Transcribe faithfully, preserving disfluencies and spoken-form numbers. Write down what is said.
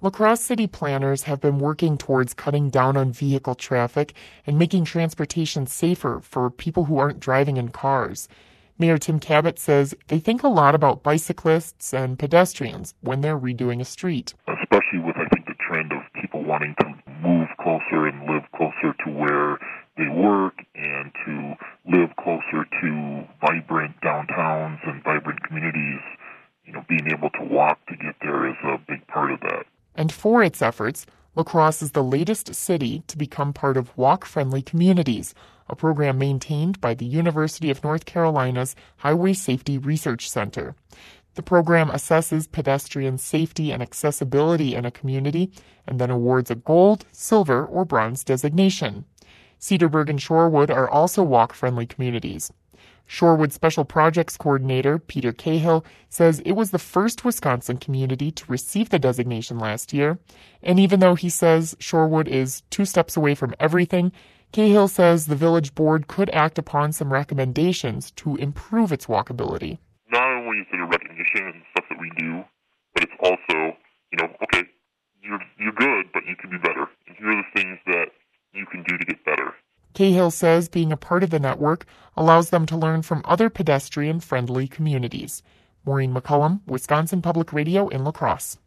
La Crosse city planners have been working towards cutting down on vehicle traffic and making transportation safer for people who aren't driving in cars. Mayor Tim Kabat says they think a lot about bicyclists and pedestrians when they're redoing a street. Especially with, I think, the trend of people wanting to move closer and live closer to where they work and to live closer to vibrant downtowns and vibrant communities. You know, being able to walk to get there is a big part of that. And for its efforts, La Crosse is the latest city to become part of Walk-Friendly Communities, a program maintained by the University of North Carolina's Highway Safety Research Center. The program assesses pedestrian safety and accessibility in a community and then awards a gold, silver, or bronze designation. Cedarburg and Shorewood are also walk-friendly communities. Shorewood Special Projects Coordinator Peter Cahill says it was the first Wisconsin community to receive the designation last year. And even though he says Shorewood is two steps away from everything, Cahill says the village board could act upon some recommendations to improve its walkability. Not only is it a recognition and stuff that we do, but it's also, you know, okay, you're you're good, but you can be better. And here are the things that you can do to get better. Cahill says being a part of the network allows them to learn from other pedestrian-friendly communities. Maureen McCullum, Wisconsin Public Radio in La Crosse.